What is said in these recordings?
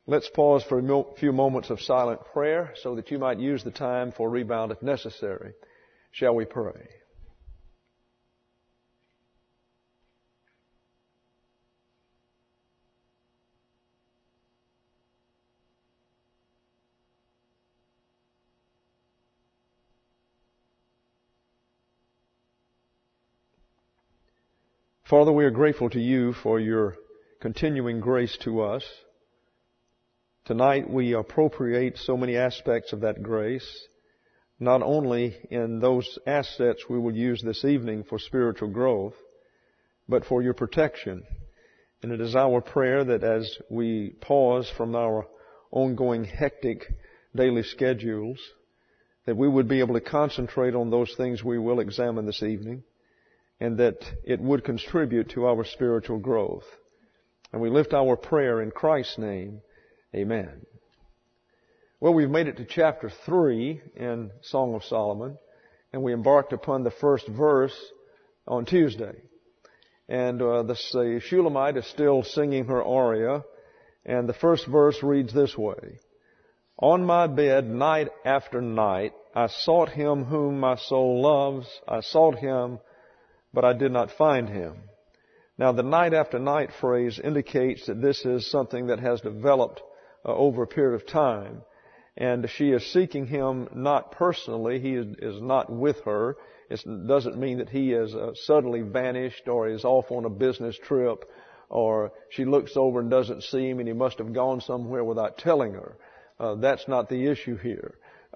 Let's pause for a few moments of silent prayer so that you might use the time for rebound if necessary. Shall we pray? Father, we are grateful to you for your continuing grace to us. Tonight we appropriate so many aspects of that grace, not only in those assets we will use this evening for spiritual growth, but for your protection. And it is our prayer that as we pause from our ongoing hectic daily schedules, that we would be able to concentrate on those things we will examine this evening, and that it would contribute to our spiritual growth. And we lift our prayer in Christ's name. Amen. Well, we've made it to chapter 3 in Song of Solomon, and we embarked upon the first verse on Tuesday. And the Shulamite is still singing her aria, and the first verse reads this way: On my bed night after night I sought him whom my soul loves. I sought him, but I did not find him. Now, the night after night phrase indicates that this is something that has developed over a period of time. And she is seeking him not personally. He is not with her. It doesn't mean that he is suddenly vanished or is off on a business trip, or she looks over and doesn't see him and he must have gone somewhere without telling her. That's not the issue here.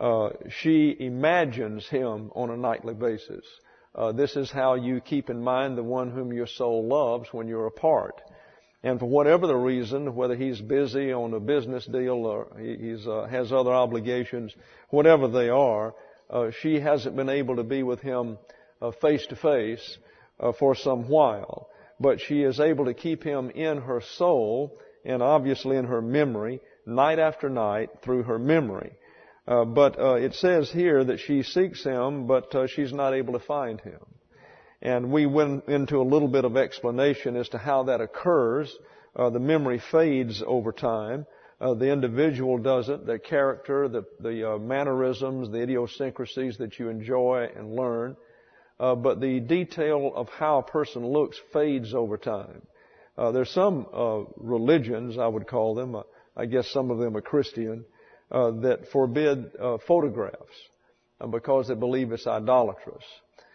She imagines him on a nightly basis. This is how you keep in mind the one whom your soul loves when you're apart. And for whatever the reason, whether he's busy on a business deal or he's has other obligations, whatever they are, she hasn't been able to be with him face to face for some while. But she is able to keep him in her soul and obviously in her memory, night after night through her memory. But it says here that she seeks him, but she's not able to find him. And we went into a little bit of explanation as to how that occurs. The memory fades over time. The individual doesn't. The character, the mannerisms, the idiosyncrasies that you enjoy and learn. But the detail of how a person looks fades over time. There's some religions, I would call them, I guess some of them are Christian, that forbid photographs because they believe it's idolatrous.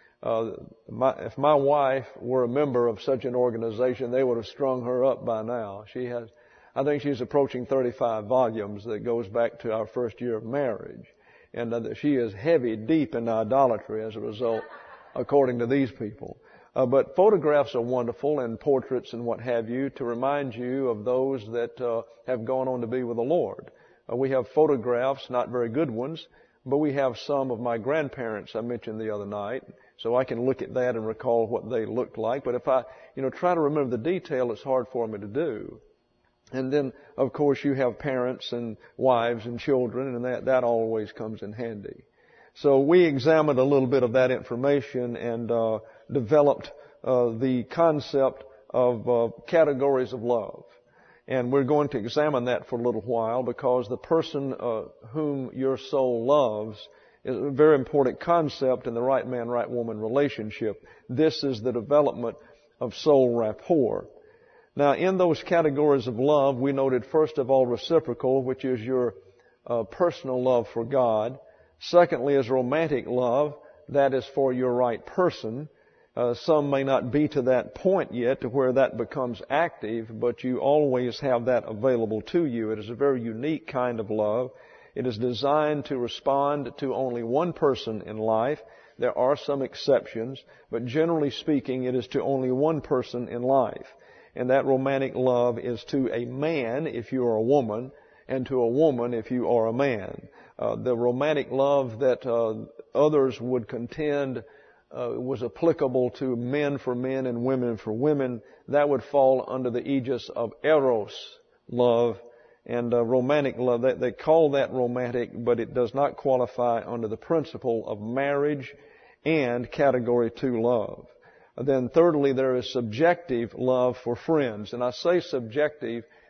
If my wife were a member of such an organization, they would have strung her up by now. I think she's approaching 35 volumes that goes back to our first year of marriage. And she is heavy, deep in idolatry as a result, according to these people. But photographs are wonderful, and portraits and what have you, to remind you of those that have gone on to be with the Lord. We have photographs, not very good ones, but we have some of my grandparents I mentioned the other night, so I can look at that and recall what they looked like. But if I, try to remember the detail, it's hard for me to do. And then, of course, you have parents and wives and children, and that always comes in handy. So we examined a little bit of that information and developed the concept of categories of love. And we're going to examine that for a little while because the person whom your soul loves is a very important concept in the right man, right woman relationship. This is the development of soul rapport. Now, in those categories of love, we noted first of all reciprocal, which is your personal love for God. Secondly is romantic love. That is for your right person. Some may not be to that point yet to where that becomes active, but you always have that available to you. It is a very unique kind of love. It is designed to respond to only one person in life. There are some exceptions, but generally speaking, it is to only one person in life. And that romantic love is to a man if you are a woman, and to a woman if you are a man. The romantic love that others would contend was applicable to men for men and women for women, that would fall under the aegis of eros love and romantic love. They call that romantic, but it does not qualify under the principle of marriage and category 2 love. Then thirdly, there is subjective love for friends. And I say subjective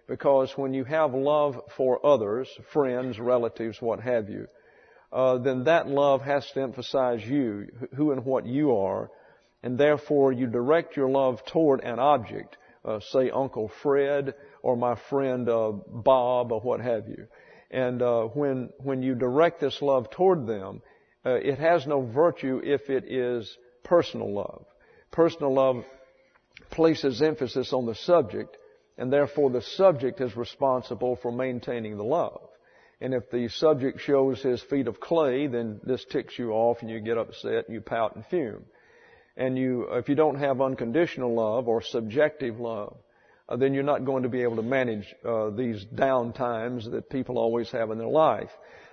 Because when you have love for others, friends, relatives, what have you, then that love has to emphasize you, who and what you are, and therefore you direct your love toward an object, say Uncle Fred or my friend Bob or what have you. And when you direct this love toward them, it has no virtue if it is personal love. Personal love places emphasis on the subject, and therefore the subject is responsible for maintaining the love. And if the subject shows his feet of clay, then this ticks you off and you get upset and you pout and fume. And if you don't have unconditional love or subjective love, then you're not going to be able to manage these down times that people always have in their life.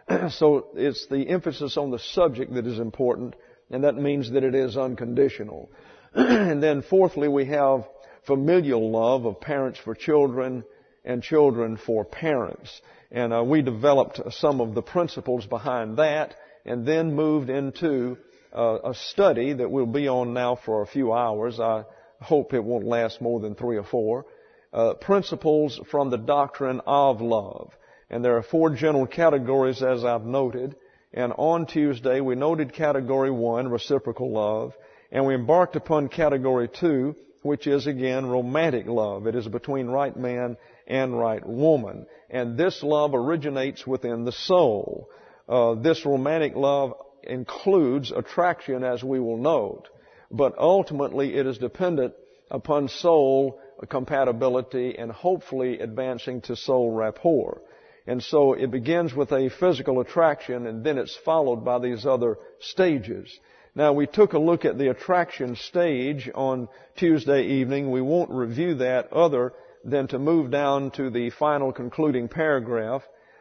So it's the emphasis on the subject that is important, and that means that it is unconditional. And then fourthly, we have familial love of parents for children and children for parents. And we developed some of the principles behind that and then moved into a study that we'll be on now for a few hours. I hope it won't last more than 3 or 4. Principles from the doctrine of love. And there are 4 general categories as I've noted. And on Tuesday we noted category 1, reciprocal love. And we embarked upon category 2, which is again romantic love. It is between right man and right woman. And this love originates within the soul. This romantic love includes attraction, as we will note. But ultimately it is dependent upon soul compatibility and hopefully advancing to soul rapport. And so it begins with a physical attraction and then it's followed by these other stages. Now we took a look at the attraction stage on Tuesday evening. We won't review that other than to move down to the final concluding paragraph.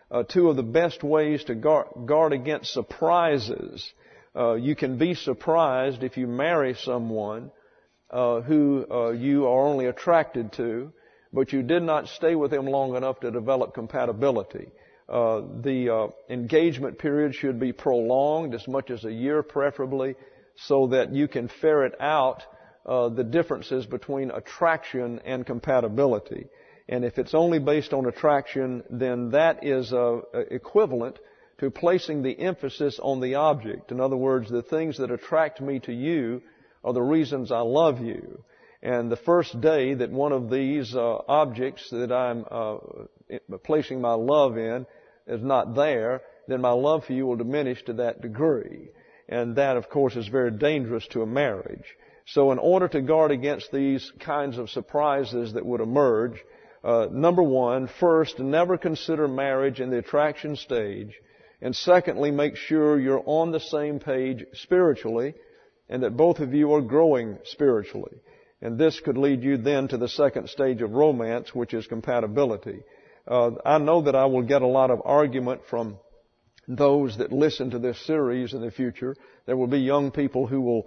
2 of the best ways to guard against surprises. You can be surprised if you marry someone who you are only attracted to, but you did not stay with him long enough to develop compatibility. The engagement period should be prolonged as much as a year preferably, so that you can ferret out the differences between attraction and compatibility. And if it's only based on attraction, then that is equivalent to placing the emphasis on the object. In other words, the things that attract me to you are the reasons I love you. And the first day that one of these objects that I'm placing my love in is not there, then my love for you will diminish to that degree. And that, of course, is very dangerous to a marriage. So in order to guard against these kinds of surprises that would emerge, number 1, first, never consider marriage in the attraction stage. And secondly, make sure you're on the same page spiritually and that both of you are growing spiritually. And this could lead you then to the second stage of romance, which is compatibility. I know that I will get a lot of argument from those that listen to this series in the future. There will be young people who will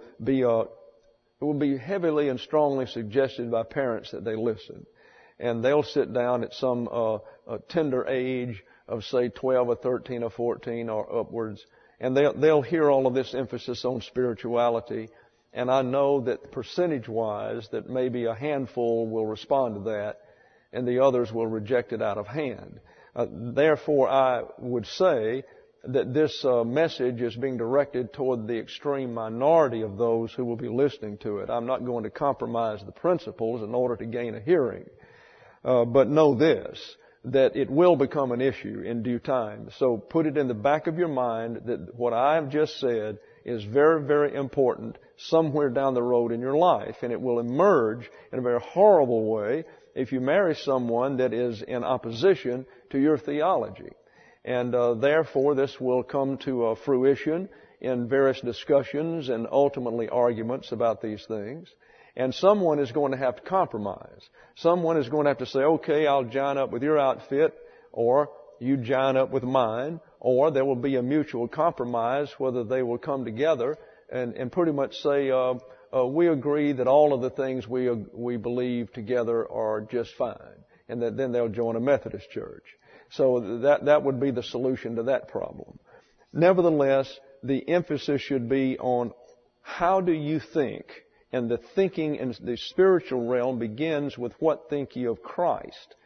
be heavily and strongly suggested by parents that they listen. And they'll sit down at some tender age of, say, 12 or 13 or 14 or upwards, and they'll hear all of this emphasis on spirituality. And I know that percentage-wise that maybe a handful will respond to that and the others will reject it out of hand. Therefore, I would say that this message is being directed toward the extreme minority of those who will be listening to it. I'm not going to compromise the principles in order to gain a hearing. But know this, that it will become an issue in due time. So put it in the back of your mind that what I have just said is very, very important somewhere down the road in your life. And it will emerge in a very horrible way if you marry someone that is in opposition to your theology. And therefore, this will come to fruition in various discussions and ultimately arguments about these things. And someone is going to have to compromise. Someone is going to have to say, okay, I'll join up with your outfit, or you join up with mine, or there will be a mutual compromise, whether they will come together and pretty much say, we agree that all of the things we believe together are just fine. And that then they'll join a Methodist church. So that would be the solution to that problem. Nevertheless, the emphasis should be on how do you think? And the thinking in the spiritual realm begins with what think ye of Christ?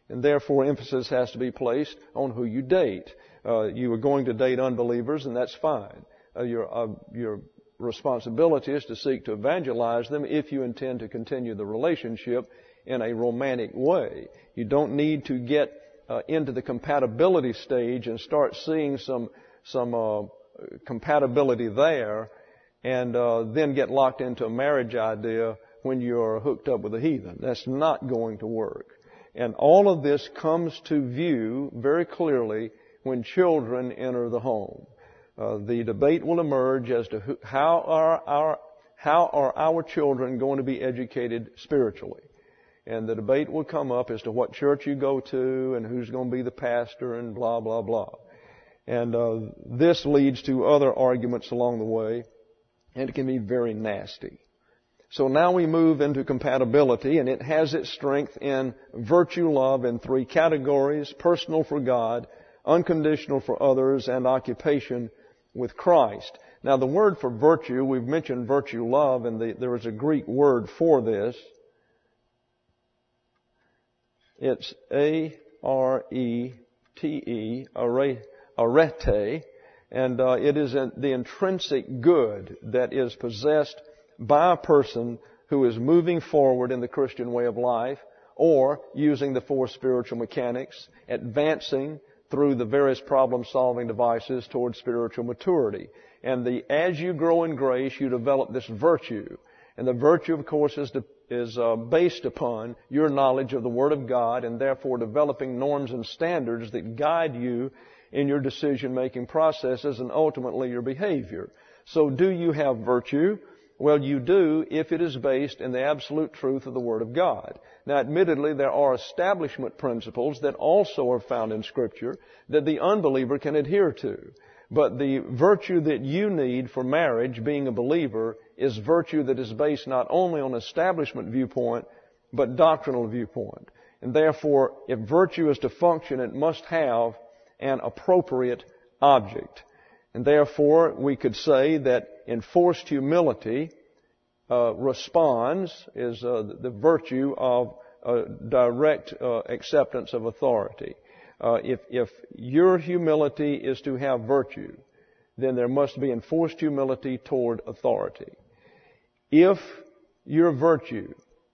And therefore, emphasis has to be placed on who you date. You are going to date unbelievers, and that's fine. Your responsibility is to seek to evangelize them if you intend to continue the relationship in a romantic way. You don't need to get into the compatibility stage and start seeing some compatibility there and then get locked into a marriage idea when you're hooked up with a heathen. That's not going to work. And all of this comes to view very clearly when children enter the home. The debate will emerge as to how are our children going to be educated spiritually. And the debate will come up as to what church you go to and who's going to be the pastor and blah, blah, blah. And this leads to other arguments along the way, and it can be very nasty. So now we move into compatibility, and it has its strength in virtue love in three categories: personal for God, unconditional for others, and occupation with Christ. Now the word for virtue, we've mentioned virtue love, and there is a Greek word for this. It's A-R-E-T-E, arete, and it is the intrinsic good that is possessed by a person who is moving forward in the Christian way of life, or using the four spiritual mechanics, advancing through the various problem-solving devices towards spiritual maturity. And as you grow in grace, you develop this virtue. And the virtue, of course, is based upon your knowledge of the Word of God, and therefore developing norms and standards that guide you in your decision-making processes and ultimately your behavior. So do you have virtue? Well, you do if it is based in the absolute truth of the Word of God. Now, admittedly, there are establishment principles that also are found in Scripture that the unbeliever can adhere to. But the virtue that you need for marriage, being a believer, is virtue that is based not only on establishment viewpoint, but doctrinal viewpoint. And therefore, if virtue is to function, it must have an appropriate object. And therefore, we could say that enforced humility is the virtue of direct acceptance of authority. If your humility is to have virtue, then there must be enforced humility toward authority. If your virtue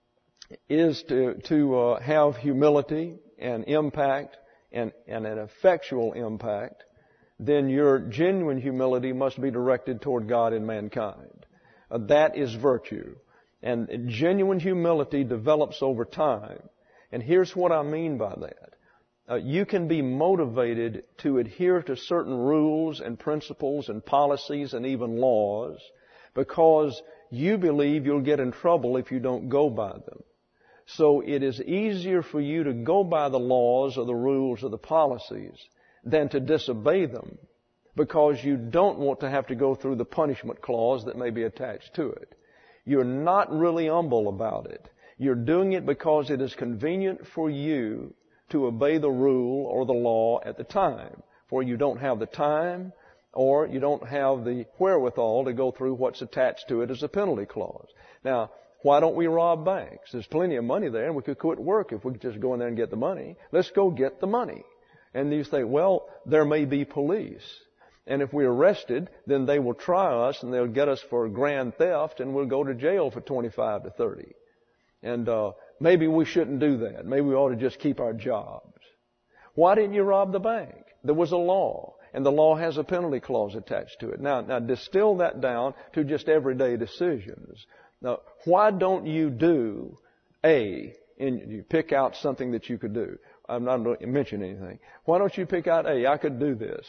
is to have humility and impact and an effectual impact, then your genuine humility must be directed toward God and mankind. That is virtue. And genuine humility develops over time. And here's what I mean by that. You can be motivated to adhere to certain rules and principles and policies and even laws because you believe you'll get in trouble if you don't go by them. So it is easier for you to go by the laws or the rules or the policies than to disobey them, because you don't want to have to go through the punishment clause that may be attached to it. You're not really humble about it. You're doing it because it is convenient for you to obey the rule or the law at the time, for you don't have the time or you don't have the wherewithal to go through what's attached to it as a penalty clause. Now, why don't we rob banks? There's plenty of money there, and we could quit work if we could just go in there and get the money. Let's go get the money. And you think, well, there may be police. And if we're arrested, then they will try us and they'll get us for grand theft and we'll go to jail for 25 to 30. And maybe we shouldn't do that. Maybe we ought to just keep our jobs. Why didn't you rob the bank? There was a law, and the law has a penalty clause attached to it. Now distill that down to just everyday decisions. Now, why don't you do A, and you pick out something that you could do? I'm not going to mention anything. Why don't you pick out A? I could do this.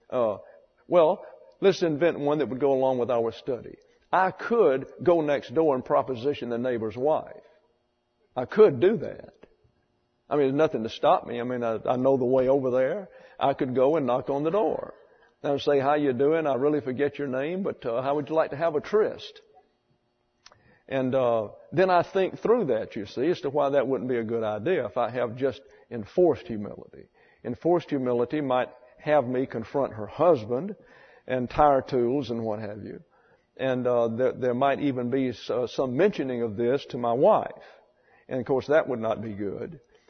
Well, let's invent one that would go along with our study. I could go next door and proposition the neighbor's wife. I could do that. I mean, there's nothing to stop me. I mean, I know the way over there. I could go and knock on the door. And say, how you doing? I really forget your name, but how would you like to have a tryst? And then I think through that, you see, as to why that wouldn't be a good idea if I have just enforced humility. Enforced humility might have me confront her husband and tire tools and what have you. And there might even be some mentioning of this to my wife. And, of course, that would not be good.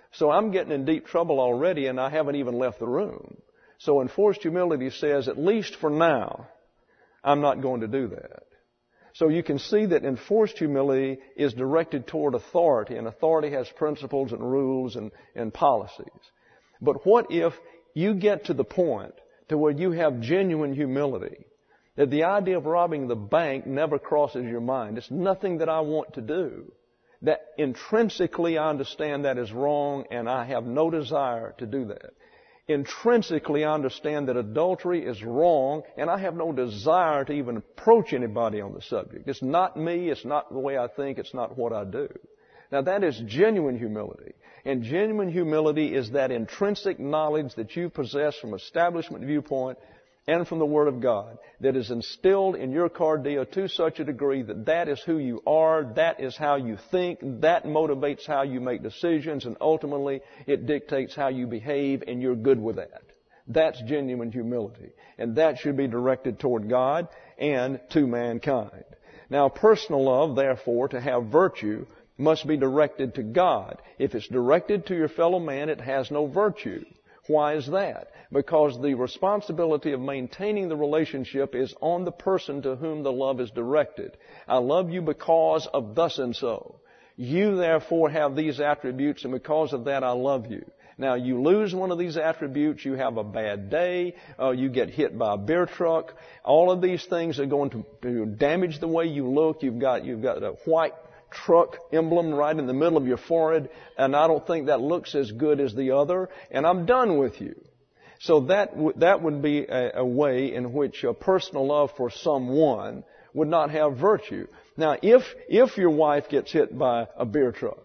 So I'm getting in deep trouble already, and I haven't even left the room. So enforced humility says, at least for now, I'm not going to do that. So you can see that enforced humility is directed toward authority, and authority has principles and rules and policies. But what if you get to the point to where you have genuine humility, that the idea of robbing the bank never crosses your mind? It's nothing that I want to do. That intrinsically I understand that is wrong, and I have no desire to do that. Intrinsically I understand that adultery is wrong, and I have no desire to even approach anybody on the subject. It's not me, it's not the way I think, it's not what I do. Now that is genuine humility. And genuine humility is that intrinsic knowledge that you possess from establishment viewpoint and from the Word of God that is instilled in your cardia to such a degree that that is who you are, that is how you think, that motivates how you make decisions, and ultimately it dictates how you behave, and you're good with that. That's genuine humility. And that should be directed toward God and to mankind. Now, personal love, therefore, to have virtue, must be directed to God. If it's directed to your fellow man, it has no virtue. Why is that? Because the responsibility of maintaining the relationship is on the person to whom the love is directed. I love you because of thus and so. You therefore have these attributes, and because of that I love you. Now you lose one of these attributes, you have a bad day, you get hit by a beer truck. All of these things are going to damage the way you look. You've got a white truck emblem right in the middle of your forehead, and I don't think that looks as good as the other, and I'm done with you. So that would be a way in which a personal love for someone would not have virtue. Now, if your wife gets hit by a beer truck,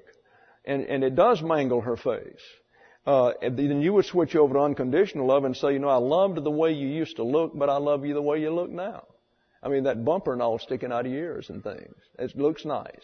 and it does mangle her face, then you would switch over to unconditional love and say, I loved the way you used to look, but I love you the way you look now. I mean, that bumper and all sticking out of your ears and things. It looks nice.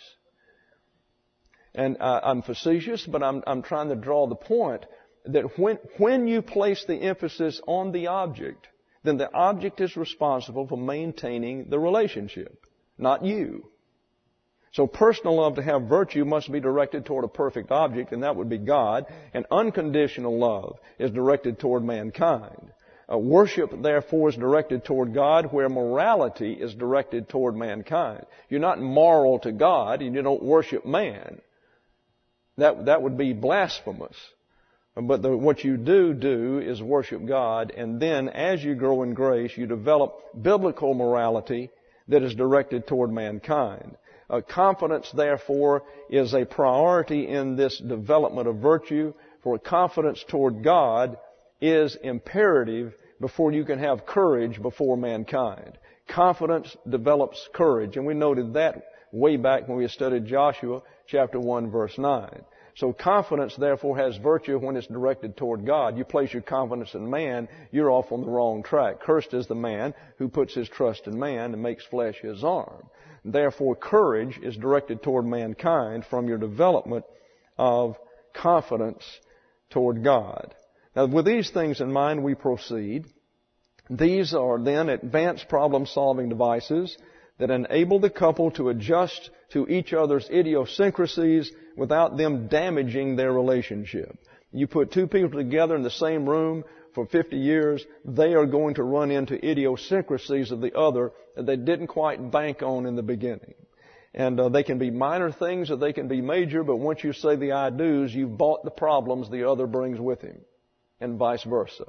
And I'm facetious, but I'm trying to draw the point that when you place the emphasis on the object, then the object is responsible for maintaining the relationship, not you. So personal love to have virtue must be directed toward a perfect object, and that would be God. And unconditional love is directed toward mankind. Worship, therefore, is directed toward God, where morality is directed toward mankind. You're not moral to God, and you don't worship man. That would be blasphemous. But what you do is worship God, and then as you grow in grace, you develop biblical morality that is directed toward mankind. Confidence, therefore, is a priority in this development of virtue, for confidence toward God is imperative before you can have courage before mankind. Confidence develops courage, and we noted that way back when we studied Joshua chapter 1, verse 9. So confidence, therefore, has virtue when it's directed toward God. You place your confidence in man, you're off on the wrong track. Cursed is the man who puts his trust in man and makes flesh his arm. Therefore, courage is directed toward mankind from your development of confidence toward God. Now, with these things in mind, we proceed. These are then advanced problem-solving devices that enable the couple to adjust to each other's idiosyncrasies without them damaging their relationship. You put two people together in the same room for 50 years, they are going to run into idiosyncrasies of the other that they didn't quite bank on in the beginning. And they can be minor things or they can be major, but once you say the I do's, you've bought the problems the other brings with him, and vice versa.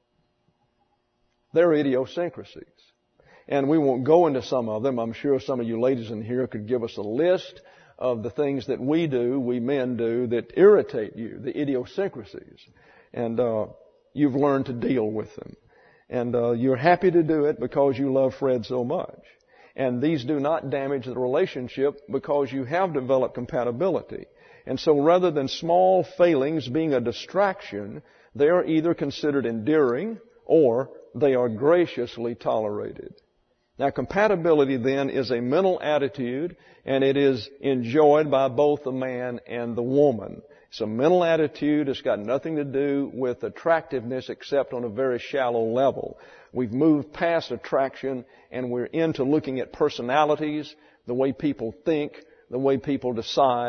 They're idiosyncrasies. And we won't go into some of them. I'm sure some of you ladies in here could give us a list of the things that we men do, that irritate you, the idiosyncrasies. And you've learned to deal with them. And you're happy to do it because you love Fred so much. And these do not damage the relationship because you have developed compatibility. And so rather than small failings being a distraction, they are either considered endearing or they are graciously tolerated. Now, compatibility then is a mental attitude, and it is enjoyed by both the man and the woman. It's a mental attitude. It's got nothing to do with attractiveness except on a very shallow level. We've moved past attraction, and we're into looking at personalities, the way people think, the way people decide,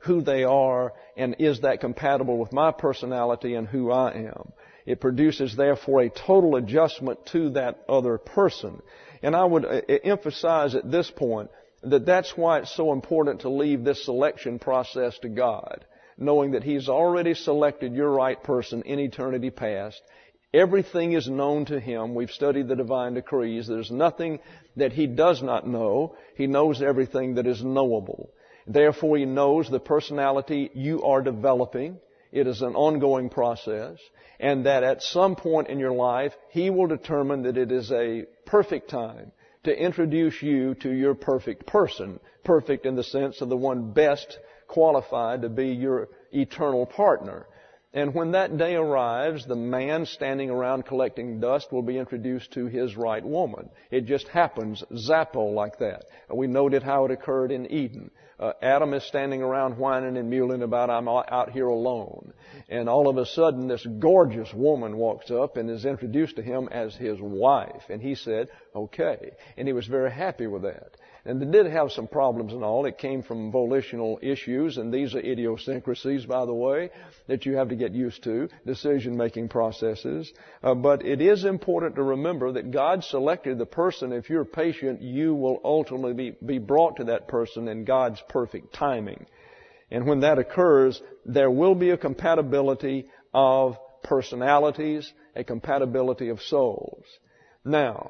who they are, and is that compatible with my personality and who I am. It produces, therefore, a total adjustment to that other person. And I would emphasize at this point that that's why it's so important to leave this selection process to God, knowing that He's already selected your right person in eternity past. Everything is known to Him. We've studied the divine decrees. There's nothing that He does not know. He knows everything that is knowable. Therefore, He knows the personality you are developing. It is an ongoing process. And that at some point in your life, He will determine that it is a perfect time to introduce you to your perfect person. Perfect in the sense of the one best qualified to be your eternal partner. And when that day arrives, the man standing around collecting dust will be introduced to his right woman. It just happens, zappo like that. We noted how it occurred in Eden. Adam is standing around whining and mewling about, I'm out here alone. And all of a sudden, this gorgeous woman walks up and is introduced to him as his wife. And he said, okay. And he was very happy with that. And they did have some problems and all. It came from volitional issues, and these are idiosyncrasies, by the way, that you have to get used to, decision-making processes. But it is important to remember that God selected the person. If you're patient, you will ultimately be brought to that person in God's perfect timing. And when that occurs, there will be a compatibility of personalities, a compatibility of souls. Now,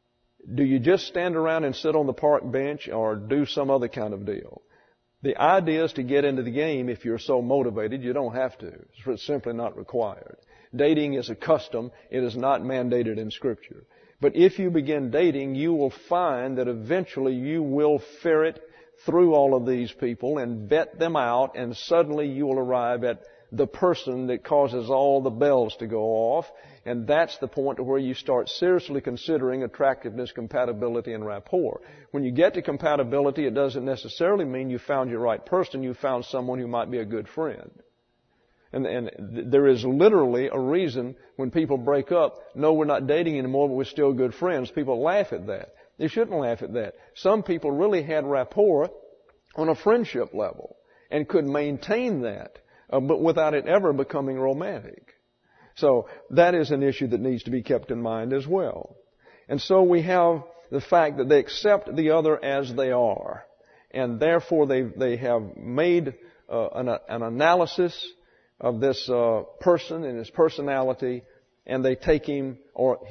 do you just stand around and sit on the park bench or do some other kind of deal? The idea is to get into the game if you're so motivated. You don't have to. It's simply not required. Dating is a custom. It is not mandated in Scripture. But if you begin dating, you will find that eventually you will ferret through all of these people and vet them out, and suddenly you will arrive at the person that causes all the bells to go off. And that's the point to where you start seriously considering attractiveness, compatibility, and rapport. When you get to compatibility, it doesn't necessarily mean you found your right person. You found someone who might be a good friend. And there is literally a reason when people break up, no, we're not dating anymore, but we're still good friends. People laugh at that. They shouldn't laugh at that. Some people really had rapport on a friendship level and could maintain that, but without it ever becoming romantic. So that is an issue that needs to be kept in mind as well. And so we have the fact that they accept the other as they are. And therefore they have made an analysis of this person and his personality, and they take him or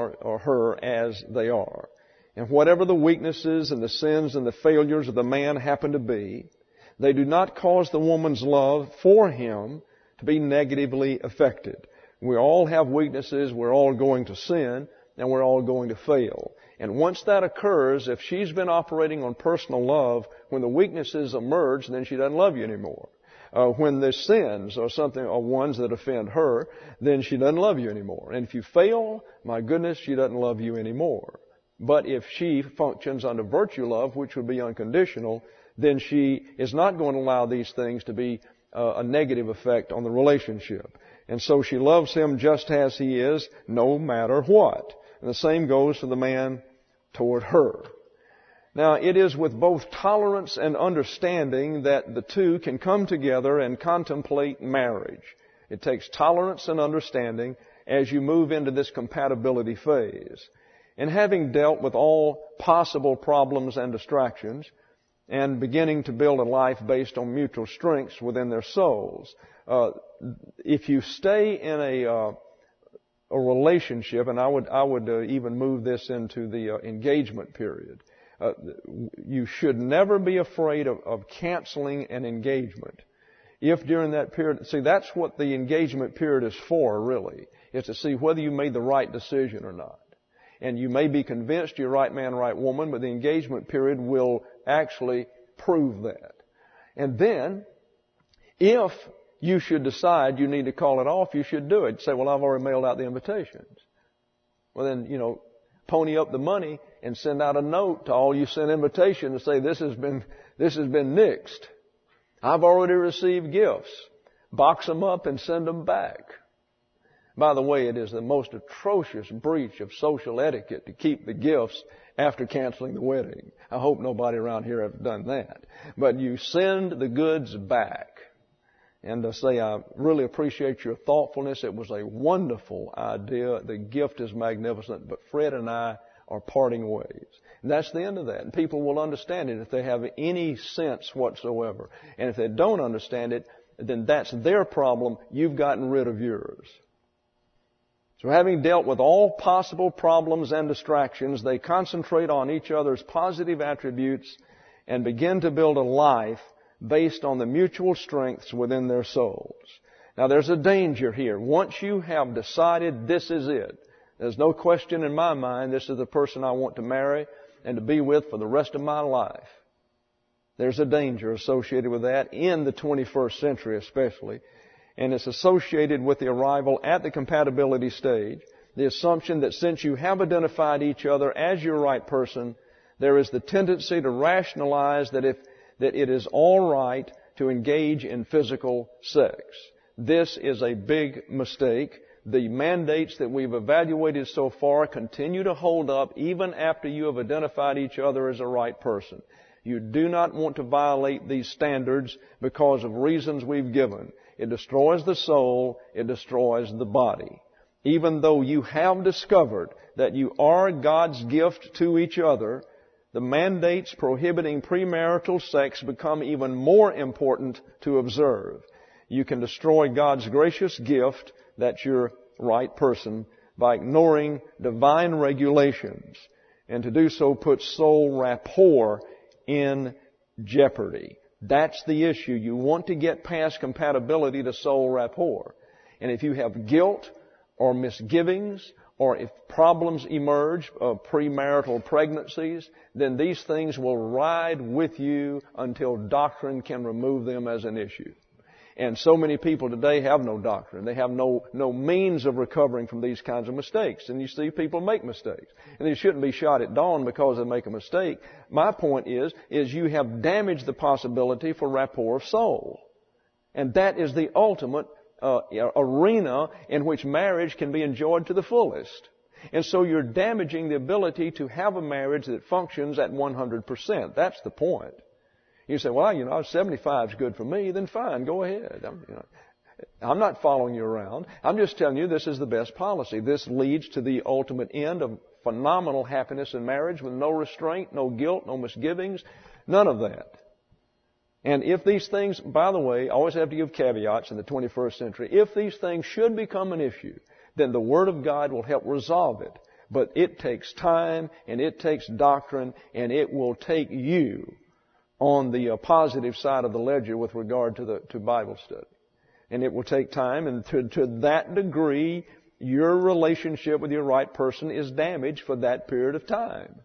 her as they are. And whatever the weaknesses and the sins and the failures of the man happen to be, they do not cause the woman's love for him to be negatively affected. We all have weaknesses, we're all going to sin, and we're all going to fail. And once that occurs, if she's been operating on personal love, when the weaknesses emerge, then she doesn't love you anymore. When the sins are ones that offend her, then she doesn't love you anymore. And if you fail, my goodness, she doesn't love you anymore. But if she functions under virtue love, which would be unconditional, then she is not going to allow these things to be a negative effect on the relationship. And so she loves him just as he is, no matter what. And the same goes for the man toward her. Now, it is with both tolerance and understanding that the two can come together and contemplate marriage. It takes tolerance and understanding as you move into this compatibility phase. And having dealt with all possible problems and distractions, and beginning to build a life based on mutual strengths within their souls, if you stay in a relationship, and I would even move this into the engagement period, you should never be afraid of canceling an engagement. If during that period, see, that's what the engagement period is for, really, is to see whether you made the right decision or not. And you may be convinced you're right man, right woman, but the engagement period will actually prove that. And then, if you should decide you need to call it off, you should do it. Say, well, I've already mailed out the invitations. Well, then, pony up the money and send out a note to all you sent invitations and say, this has been nixed. I've already received gifts. Box them up and send them back. By the way, it is the most atrocious breach of social etiquette to keep the gifts after canceling the wedding. I hope nobody around here have done that. But you send the goods back. And to say, I really appreciate your thoughtfulness. It was a wonderful idea. The gift is magnificent, but Fred and I are parting ways. And that's the end of that. And people will understand it if they have any sense whatsoever. And if they don't understand it, then that's their problem. You've gotten rid of yours. So having dealt with all possible problems and distractions, they concentrate on each other's positive attributes and begin to build a life based on the mutual strengths within their souls. Now there's a danger here. Once you have decided this is it, there's no question in my mind this is the person I want to marry and to be with for the rest of my life. There's a danger associated with that in the 21st century especially. And it's associated with the arrival at the compatibility stage, the assumption that since you have identified each other as your right person, there is the tendency to rationalize that it is all right to engage in physical sex. This is a big mistake. The mandates that we've evaluated so far continue to hold up even after you have identified each other as a right person. You do not want to violate these standards because of reasons we've given. It destroys the soul. It destroys the body. Even though you have discovered that you are God's gift to each other, the mandates prohibiting premarital sex become even more important to observe. You can destroy God's gracious gift, that's your right person, by ignoring divine regulations. And to do so puts soul rapport in jeopardy. That's the issue. You want to get past compatibility to soul rapport. And if you have guilt or misgivings or if problems emerge of premarital pregnancies, then these things will ride with you until doctrine can remove them as an issue. And so many people today have no doctrine. They have no means of recovering from these kinds of mistakes. And you see people make mistakes. And they shouldn't be shot at dawn because they make a mistake. My point is you have damaged the possibility for rapport of soul. And that is the ultimate arena in which marriage can be enjoyed to the fullest. And so you're damaging the ability to have a marriage that functions at 100%. That's the point. You say, well, 75 is good for me, then fine, go ahead. I'm not following you around. I'm just telling you this is the best policy. This leads to the ultimate end of phenomenal happiness in marriage with no restraint, no guilt, no misgivings, none of that. And if these things, by the way, I always have to give caveats in the 21st century, if these things should become an issue, then the Word of God will help resolve it. But it takes time, and it takes doctrine, and it will take you on the positive side of the ledger with regard to Bible study. And it will take time, and to that degree, your relationship with your right person is damaged for that period of time.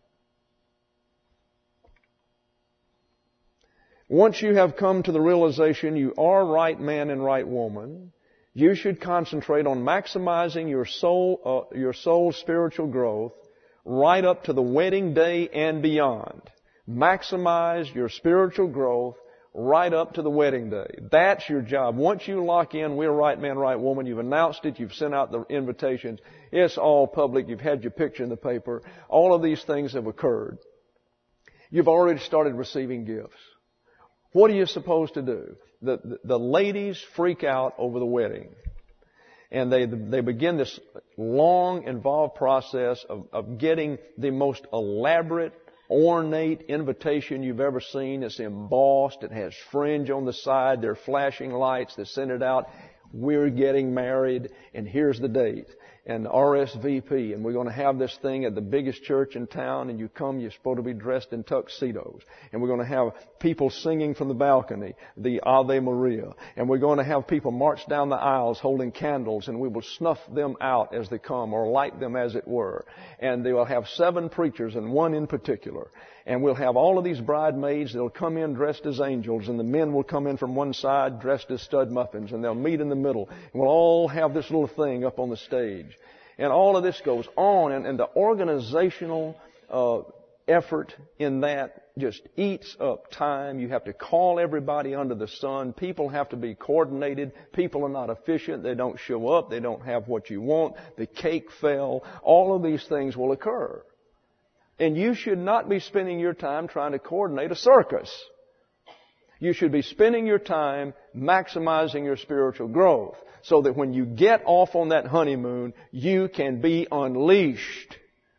Once you have come to the realization you are right man and right woman, you should concentrate on maximizing your soul's spiritual growth right up to the wedding day and beyond. Maximize your spiritual growth right up to the wedding day. That's your job. Once you lock in, we're right man, right woman, you've announced it, you've sent out the invitations, it's all public, you've had your picture in the paper, all of these things have occurred. You've already started receiving gifts. What are you supposed to do? The ladies freak out over the wedding. And they begin this long, involved process of getting the most elaborate, ornate invitation you've ever seen. It's embossed. It has fringe on the side. There are flashing lights that send it out. We're getting married, and here's the date. And RSVP, and we're going to have this thing at the biggest church in town, and you come, you're supposed to be dressed in tuxedos. And we're going to have people singing from the balcony, the Ave Maria. And we're going to have people march down the aisles holding candles, and we will snuff them out as they come, or light them as it were. And they will have 7 preachers, and one in particular. And we'll have all of these bridesmaids, they'll come in dressed as angels, and the men will come in from one side dressed as stud muffins, and they'll meet in the middle. And we'll all have this little thing up on the stage. And all of this goes on, and the organizational effort in that just eats up time. You have to call everybody under the sun. People have to be coordinated. People are not efficient. They don't show up. They don't have what you want. The cake fell. All of these things will occur. And you should not be spending your time trying to coordinate a circus. You should be spending your time maximizing your spiritual growth so that when you get off on that honeymoon, you can be unleashed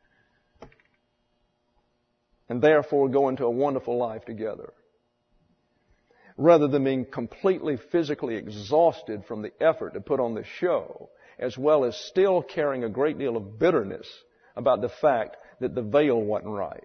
and therefore go into a wonderful life together. Rather than being completely physically exhausted from the effort to put on the show, as well as still carrying a great deal of bitterness about the fact that the veil wasn't right.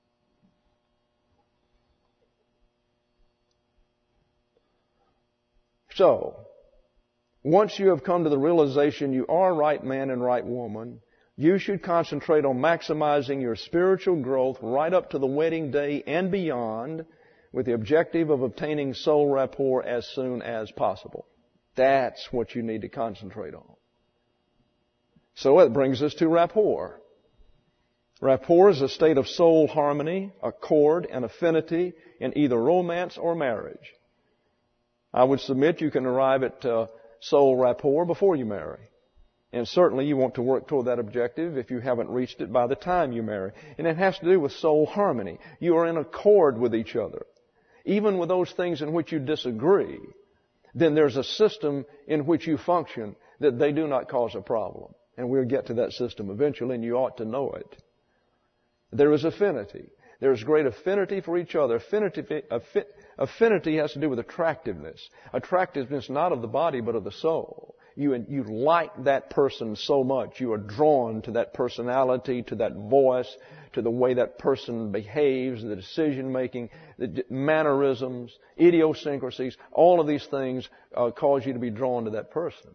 So, once you have come to the realization you are right man and right woman, you should concentrate on maximizing your spiritual growth right up to the wedding day and beyond with the objective of obtaining soul rapport as soon as possible. That's what you need to concentrate on. So it brings us to rapport. Rapport is a state of soul harmony, accord, and affinity in either romance or marriage. I would submit you can arrive at soul rapport before you marry. And certainly you want to work toward that objective if you haven't reached it by the time you marry. And it has to do with soul harmony. You are in accord with each other. Even with those things in which you disagree, then there's a system in which you function that they do not cause a problem. And we'll get to that system eventually, and you ought to know it. There is affinity. There's great affinity for each other. Affinity has to do with attractiveness. Attractiveness not of the body, but of the soul. You like that person so much. You are drawn to that personality, to that voice, to the way that person behaves, the decision making, the mannerisms, idiosyncrasies. All of these things cause you to be drawn to that person.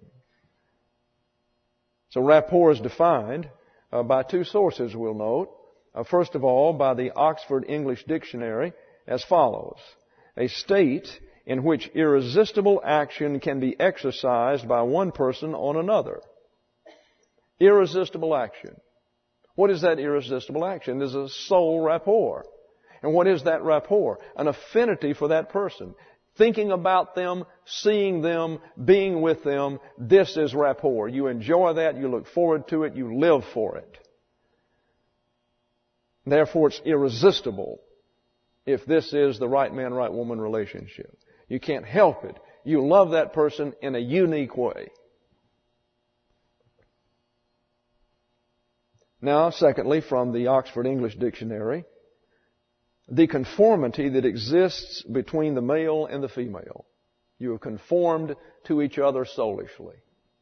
So rapport is defined by two sources, we'll note. First of all, by the Oxford English Dictionary as follows. A state in which irresistible action can be exercised by one person on another. Irresistible action. What is that irresistible action? There's a soul rapport. And what is that rapport? An affinity for that person. Thinking about them, seeing them, being with them. This is rapport. You enjoy that. You look forward to it. You live for it. Therefore, it's irresistible if this is the right man, right woman relationship. You can't help it. You love that person in a unique way. Now, secondly, from the Oxford English Dictionary, the conformity that exists between the male and the female. You are conformed to each other soulishly.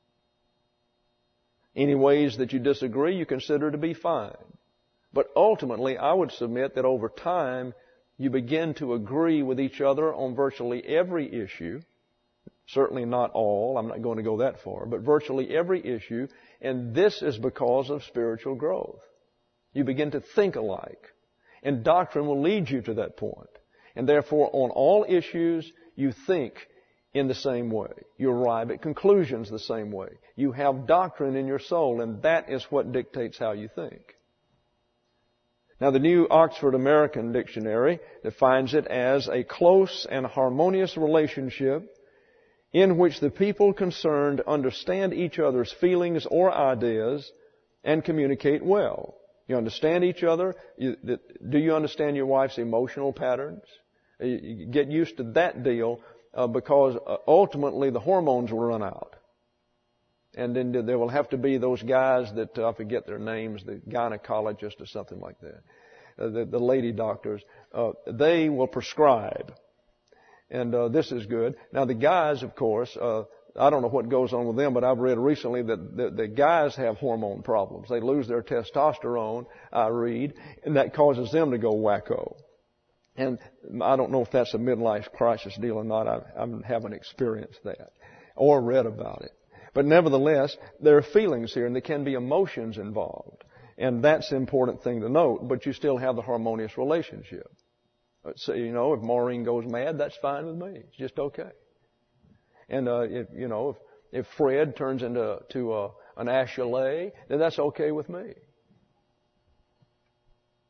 Any ways that you disagree, you consider to be fine. But ultimately, I would submit that over time, you begin to agree with each other on virtually every issue. Certainly not all. I'm not going to go that far. But virtually every issue. And this is because of spiritual growth. You begin to think alike. And doctrine will lead you to that point. And therefore, on all issues, you think in the same way. You arrive at conclusions the same way. You have doctrine in your soul, and that is what dictates how you think. Now, the New Oxford American Dictionary defines it as a close and harmonious relationship in which the people concerned understand each other's feelings or ideas and communicate well. You understand each other. Do you understand your wife's emotional patterns? You get used to that deal because ultimately the hormones will run out. And then there will have to be those guys that, I forget their names, the gynecologists or something like that, the lady doctors, they will prescribe. And this is good. Now the guys, of course, I don't know what goes on with them, but I've read recently that the guys have hormone problems. They lose their testosterone, I read, and that causes them to go wacko. And I don't know if that's a midlife crisis deal or not. I haven't experienced that or read about it. But nevertheless, there are feelings here, and there can be emotions involved. And that's the important thing to note, but you still have the harmonious relationship. So, if Maureen goes mad, that's fine with me. It's just okay. And, if Fred turns into an Ashley, then that's okay with me.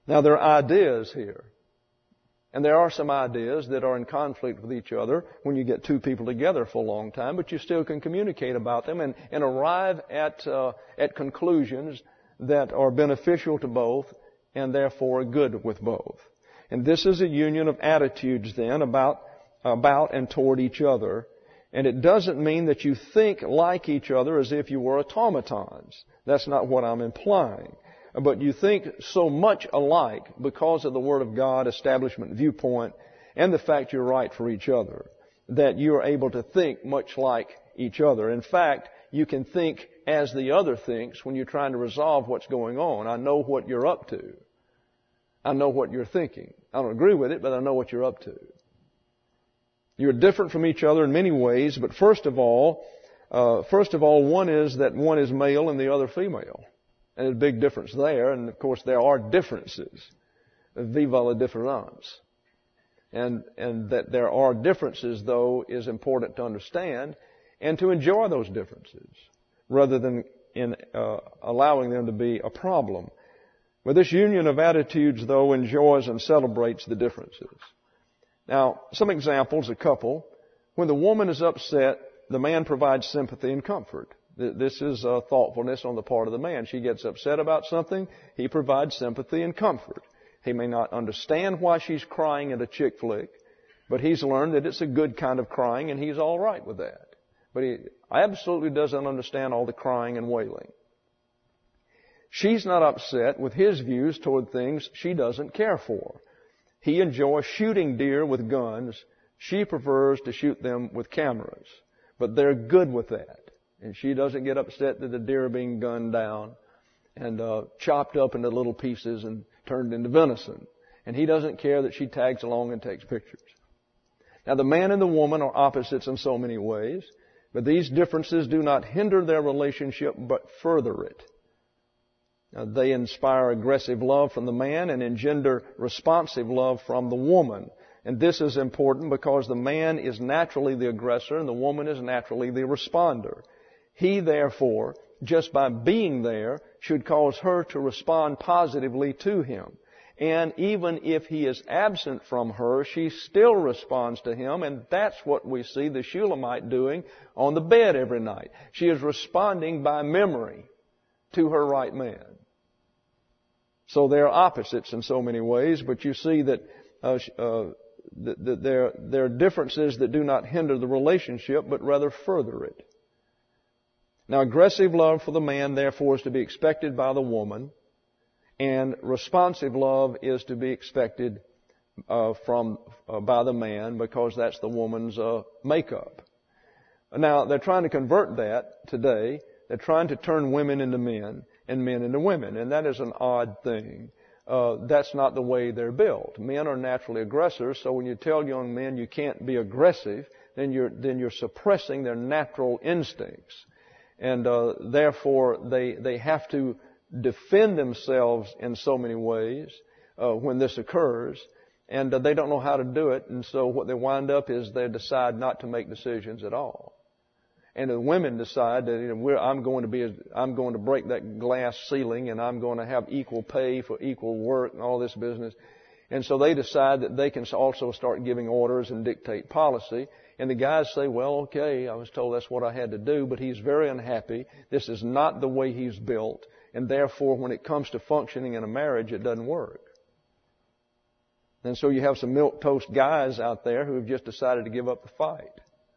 Now, there are ideas here. And there are some ideas that are in conflict with each other when you get two people together for a long time, but you still can communicate about them and arrive at conclusions that are beneficial to both and therefore good with both. And this is a union of attitudes then about and toward each other. And it doesn't mean that you think like each other as if you were automatons. That's not what I'm implying. But you think so much alike because of the Word of God establishment viewpoint and the fact you're right for each other, that you're able to think much like each other. In fact, you can think as the other thinks when you're trying to resolve what's going on. I know what you're up to. I know what you're thinking. I don't agree with it, but I know what you're up to. You're different from each other in many ways, but first of all, one is that one is male and the other female. And there's a big difference there, and of course there are differences. Viva la différence. And that there are differences, though, is important to understand and to enjoy those differences rather than in allowing them to be a problem. But this union of attitudes, though, enjoys and celebrates the differences. Now, some examples, a couple. When the woman is upset, the man provides sympathy and comfort. This is thoughtfulness on the part of the man. She gets upset about something. He provides sympathy and comfort. He may not understand why she's crying at a chick flick, but he's learned that it's a good kind of crying, and he's all right with that. But he absolutely doesn't understand all the crying and wailing. She's not upset with his views toward things she doesn't care for. He enjoys shooting deer with guns. She prefers to shoot them with cameras. But they're good with that. And she doesn't get upset that the deer are being gunned down and chopped up into little pieces and turned into venison. And he doesn't care that she tags along and takes pictures. Now, the man and the woman are opposites in so many ways, but these differences do not hinder their relationship but further it. Now, they inspire aggressive love from the man and engender responsive love from the woman. And this is important because the man is naturally the aggressor and the woman is naturally the responder. He, therefore, just by being there, should cause her to respond positively to him. And even if he is absent from her, she still responds to him, and that's what we see the Shulamite doing on the bed every night. She is responding by memory to her right man. So they're opposites in so many ways, but you see that there are differences that do not hinder the relationship, but rather further it. Now, aggressive love for the man, therefore, is to be expected by the woman, and responsive love is to be expected by the man because that's the woman's makeup. Now, they're trying to convert that today. They're trying to turn women into men and men into women, and that is an odd thing. That's not the way they're built. Men are naturally aggressors, so when you tell young men you can't be aggressive, then you're suppressing their natural instincts. And therefore, they have to defend themselves in so many ways when this occurs, and they don't know how to do it. And so what they wind up is they decide not to make decisions at all. And the women decide that I'm going to break that glass ceiling, and I'm going to have equal pay for equal work and all this business. And so they decide that they can also start giving orders and dictate policy. And the guys say, well, okay, I was told that's what I had to do, but he's very unhappy. This is not the way he's built. And therefore, when it comes to functioning in a marriage, it doesn't work. And so you have some milquetoast guys out there who have just decided to give up the fight.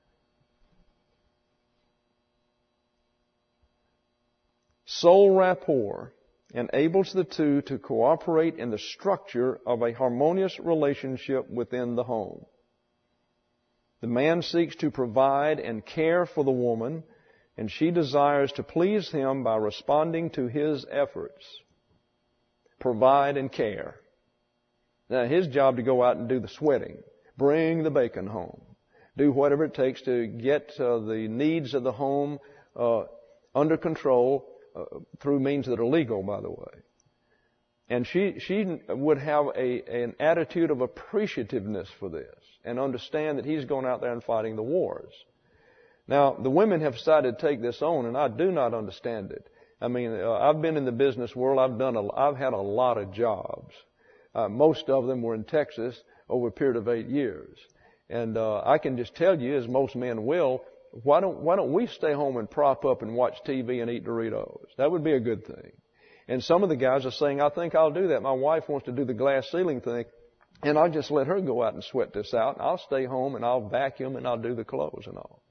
Soul rapport enables the two to cooperate in the structure of a harmonious relationship within the home. The man seeks to provide and care for the woman, and she desires to please him by responding to his efforts. Provide and care. Now, his job to go out and do the sweating, bring the bacon home, do whatever it takes to get the needs of the home under control through means that are legal, by the way. And she would have an attitude of appreciativeness for this and understand that he's going out there and fighting the wars. Now, the women have decided to take this on, and I do not understand it. I mean, I've been in the business world. I've had a lot of jobs. Most of them were in Texas over a period of 8 years. And I can just tell you, as most men will, why don't we stay home and prop up and watch TV and eat Doritos? That would be a good thing. And some of the guys are saying, I think I'll do that. My wife wants to do the glass ceiling thing, and I'll just let her go out and sweat this out. I'll stay home and I'll vacuum and I'll do the clothes and all.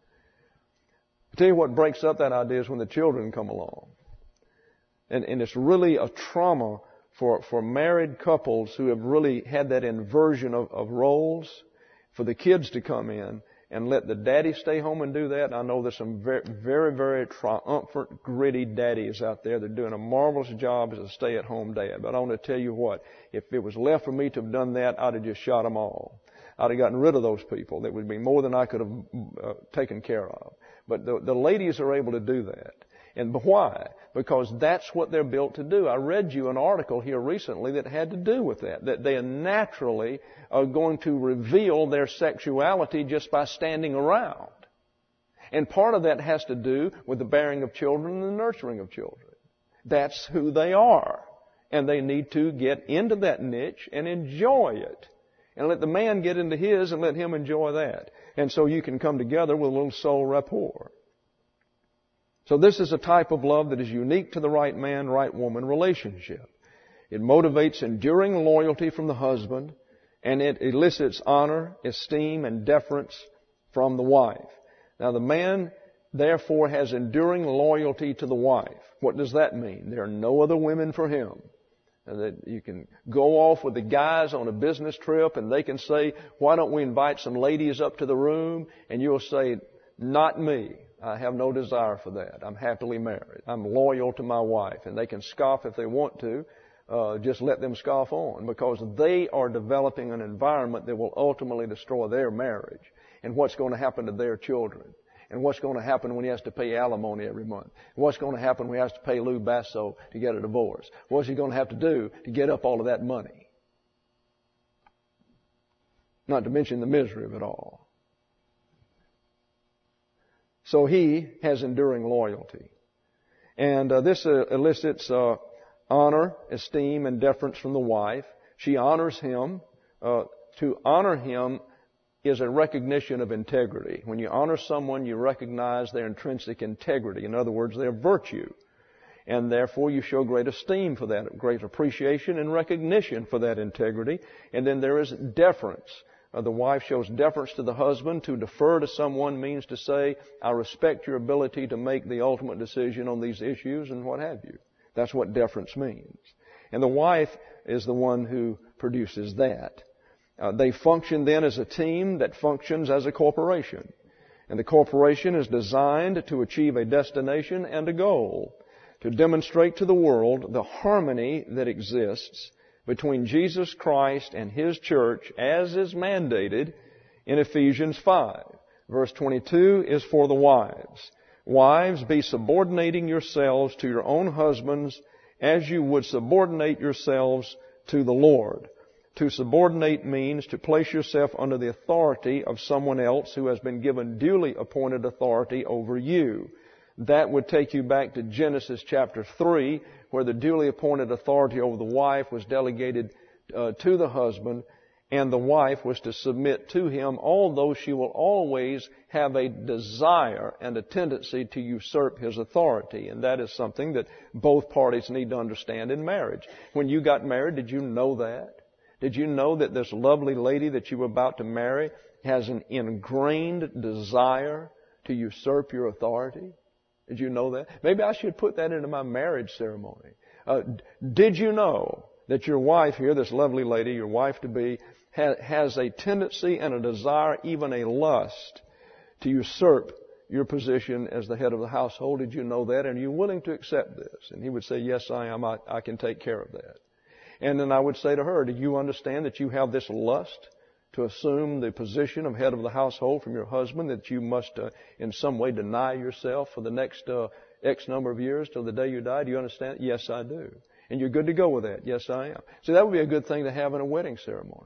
I tell you what breaks up that idea is when the children come along. And it's really a trauma for married couples who have really had that inversion of roles, for the kids to come in and let the daddy stay home and do that. I know there's some very, very, very triumphant, gritty daddies out there that are doing a marvelous job as a stay-at-home dad. But I want to tell you what, if it was left for me to have done that, I'd have just shot them all. I'd have gotten rid of those people. That would be more than I could have taken care of. But the ladies are able to do that. And why? Because that's what they're built to do. I read you an article here recently that had to do with that they naturally are going to reveal their sexuality just by standing around. And part of that has to do with the bearing of children and the nurturing of children. That's who they are. And they need to get into that niche and enjoy it. And let the man get into his and let him enjoy that. And so you can come together with a little soul rapport. So this is a type of love that is unique to the right man, right woman relationship. It motivates enduring loyalty from the husband, and it elicits honor, esteem, and deference from the wife. Now the man, therefore, has enduring loyalty to the wife. What does that mean? There are no other women for him. And that you can go off with the guys on a business trip and they can say, why don't we invite some ladies up to the room? And you'll say, not me. I have no desire for that. I'm happily married. I'm loyal to my wife. And they can scoff if they want to. Just let them scoff on, because they are developing an environment that will ultimately destroy their marriage. And what's going to happen to their children? And what's going to happen when he has to pay alimony every month? What's going to happen when he has to pay Lou Basso to get a divorce? What's he going to have to do to get up all of that money? Not to mention the misery of it all. So he has enduring loyalty. And this elicits honor, esteem, and deference from the wife. She honors him. To honor him is a recognition of integrity. When you honor someone, you recognize their intrinsic integrity. In other words, their virtue. And therefore, you show great esteem for that, great appreciation and recognition for that integrity. And then there is deference. The wife shows deference to the husband. To defer to someone means to say, I respect your ability to make the ultimate decision on these issues and what have you. That's what deference means. And the wife is the one who produces that. They function then as a team that functions as a corporation. And the corporation is designed to achieve a destination and a goal, to demonstrate to the world the harmony that exists between Jesus Christ and His church, as is mandated in Ephesians 5. Verse 22 is for the wives. Wives, be subordinating yourselves to your own husbands as you would subordinate yourselves to the Lord. To subordinate means to place yourself under the authority of someone else who has been given duly appointed authority over you. That would take you back to Genesis chapter 3, where the duly appointed authority over the wife was delegated to the husband, and the wife was to submit to him, although she will always have a desire and a tendency to usurp his authority. And that is something that both parties need to understand in marriage. When you got married, did you know that? Did you know that this lovely lady that you were about to marry has an ingrained desire to usurp your authority? Did you know that? Maybe I should put that into my marriage ceremony. Did you know that your wife here, this lovely lady, your wife-to-be, has a tendency and a desire, even a lust, to usurp your position as the head of the household? Did you know that? And are you willing to accept this? And he would say, yes, I am. I can take care of that. And then I would say to her, do you understand that you have this lust to assume the position of head of the household from your husband, that you must in some way deny yourself for the next X number of years till the day you die? Do you understand? Yes, I do. And you're good to go with that? Yes, I am. So that would be a good thing to have in a wedding ceremony.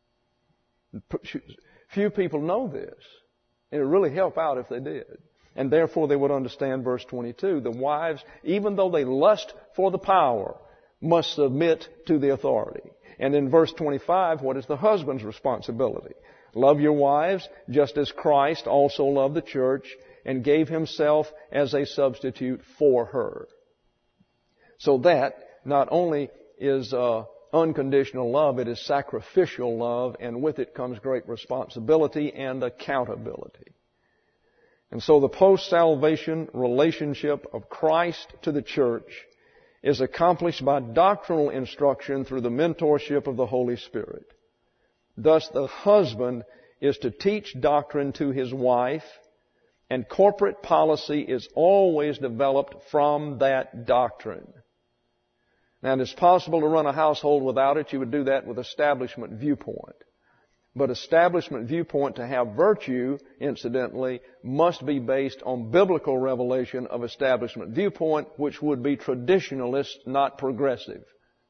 Few people know this. And it would really help out if they did. And therefore they would understand verse 22. The wives, even though they lust for the power, must submit to the authority. And in verse 25, what is the husband's responsibility? Love your wives just as Christ also loved the church and gave himself as a substitute for her. So that not only is unconditional love, it is sacrificial love, and with it comes great responsibility and accountability. And so the post-salvation relationship of Christ to the church is accomplished by doctrinal instruction through the mentorship of the Holy Spirit. Thus, the husband is to teach doctrine to his wife, and corporate policy is always developed from that doctrine. Now, it's possible to run a household without it. You would do that with establishment viewpoint. But establishment viewpoint, to have virtue, incidentally, must be based on biblical revelation of establishment viewpoint, which would be traditionalist, not progressive.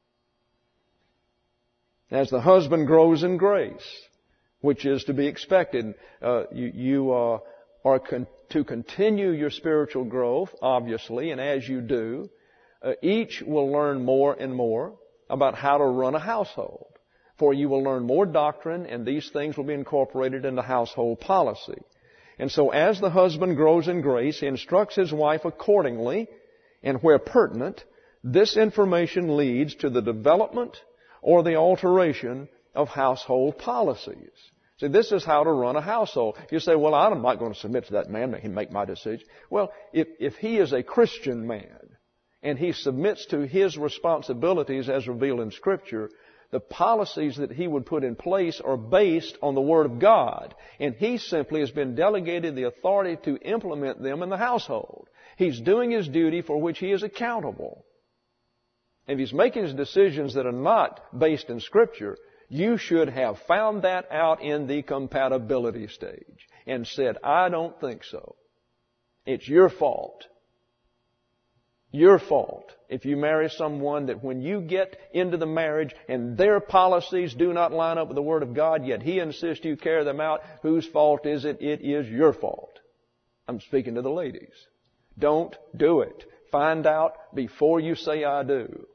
As the husband grows in grace, which is to be expected, you are to continue your spiritual growth, obviously, and as you do, each will learn more and more about how to run a household. For you will learn more doctrine, and these things will be incorporated into household policy. And so as the husband grows in grace, he instructs his wife accordingly, and where pertinent, this information leads to the development or the alteration of household policies. See, this is how to run a household. You say, well, I'm not going to submit to that man, let him make my decision. Well, if he is a Christian man, and he submits to his responsibilities as revealed in Scripture, the policies that he would put in place are based on the Word of God. And he simply has been delegated the authority to implement them in the household. He's doing his duty for which he is accountable. If he's making his decisions that are not based in Scripture, you should have found that out in the compatibility stage and said, I don't think so. It's your fault. Your fault if you marry someone that when you get into the marriage and their policies do not line up with the Word of God, yet he insists you carry them out. Whose fault is it? It is your fault. I'm speaking to the ladies. Don't do it. Find out before you say I do.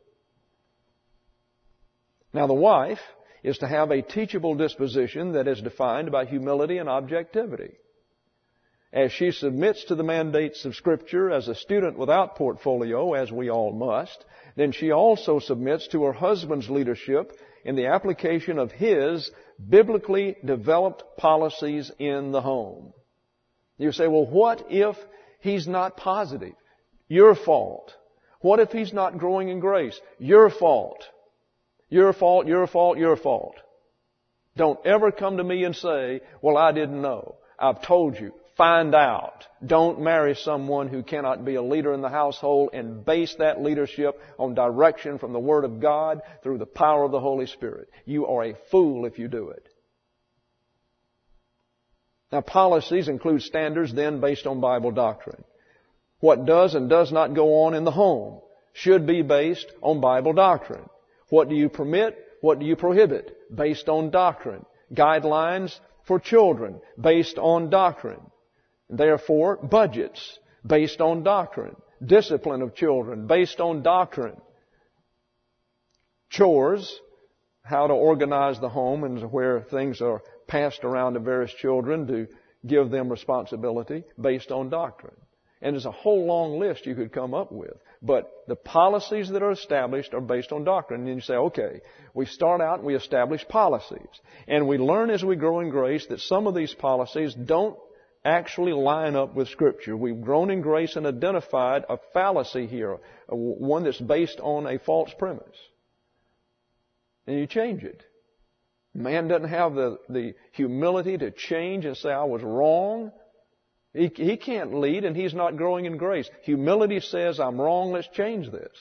Now the wife is to have a teachable disposition that is defined by humility and objectivity. As she submits to the mandates of Scripture as a student without portfolio, as we all must, then she also submits to her husband's leadership in the application of his biblically developed policies in the home. You say, well, what if he's not positive? Your fault. What if he's not growing in grace? Your fault. Your fault, your fault, your fault. Don't ever come to me and say, well, I didn't know. I've told you. Find out. Don't marry someone who cannot be a leader in the household, and base that leadership on direction from the Word of God through the power of the Holy Spirit. You are a fool if you do it. Now, policies include standards then based on Bible doctrine. What does and does not go on in the home should be based on Bible doctrine. What do you permit? What do you prohibit? Based on doctrine. Guidelines for children based on doctrine. Therefore, budgets based on doctrine. Discipline of children based on doctrine. Chores, how to organize the home and where things are passed around to various children to give them responsibility based on doctrine. And there's a whole long list you could come up with. But the policies that are established are based on doctrine. And you say, okay, we start out and we establish policies. And we learn as we grow in grace that some of these policies don't actually line up with Scripture. We've grown in grace and identified a fallacy here, one that's based on a false premise. And you change it. Man doesn't have the humility to change and say, I was wrong. He can't lead and he's not growing in grace. Humility says, I'm wrong, let's change this.